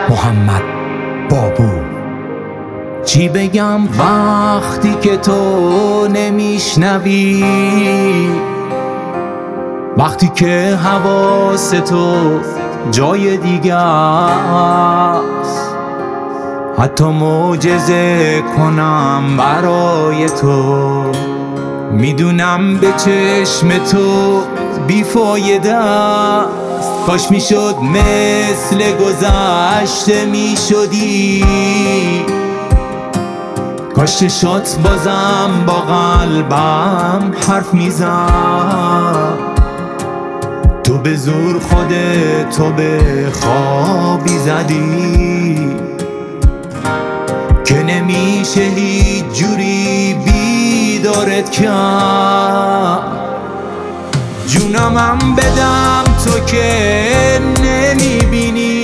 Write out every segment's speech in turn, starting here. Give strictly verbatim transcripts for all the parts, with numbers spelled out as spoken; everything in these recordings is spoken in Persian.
محمد بابو. چی بگم وقتی که تو نمیشنوی، وقتی که حواس تو جای دیگه است، حتی معجزه کنم برای تو، میدونم به چشم تو بیفایده است. کاش میشد مثل گذشته میشدی، کاش چشات بازم با قلبم حرف میزد. تو به زور خودتو به خوابی زدی که نمیشه هیچ جوری بیدارت کرد. جونمم بدم تو که نمیبینی،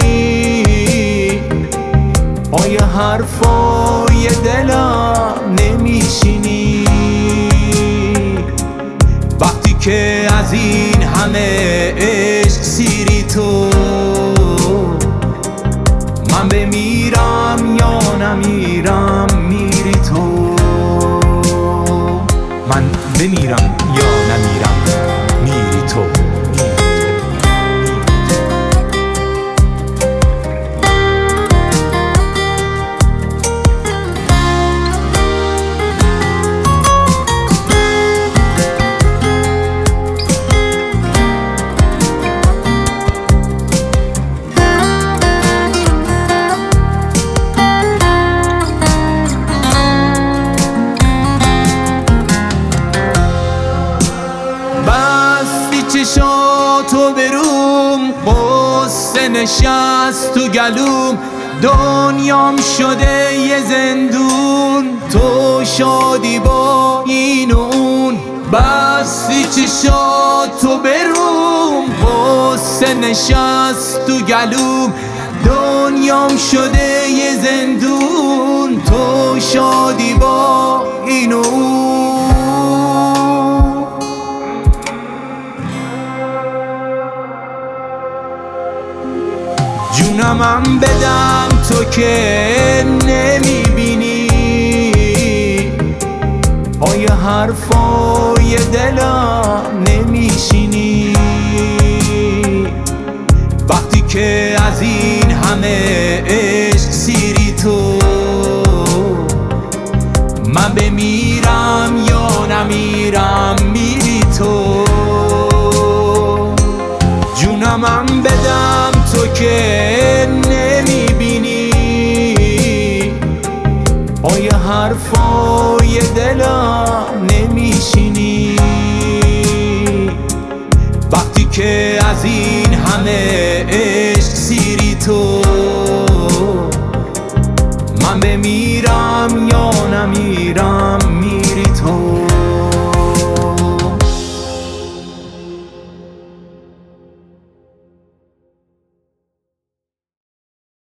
آیا حرفای دلم نمیشینی؟ وقتی که از این همه عشق سیری تو، من بمیرم یا نمیرم میری تو. من بمیرم یا نمیرم میری تو. چشاتو بروم، قصه نشست تو گلوم، دنیام شده یه زندون، تو شادی با این و اون. بستی چشاتو بروم، قصه نشست تو گلوم، دنیام شده یه زندون، تو شادی با این و اون. جونمم بدم تو که نمیبینی، آیا حرفای دلم نمیشینی؟ وقتی که از این همه عشق سیری تو، من بمیرم یا نمیرم میری تو. جونمم بدم تو که نمیبینی، آیا حرفای دلم نمیشینی؟ وقتی که از این همه عشق سیری تو، من بمیرم یا نمیرم